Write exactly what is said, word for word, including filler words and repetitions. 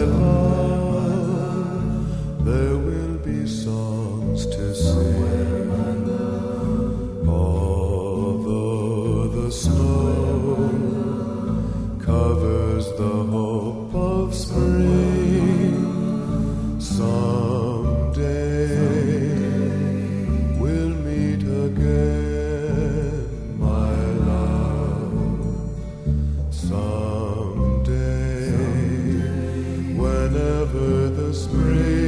love, there will be songs to sing. Although the snow covers the hope of spring, someday we'll meet again, my love. Someday, whenever the spring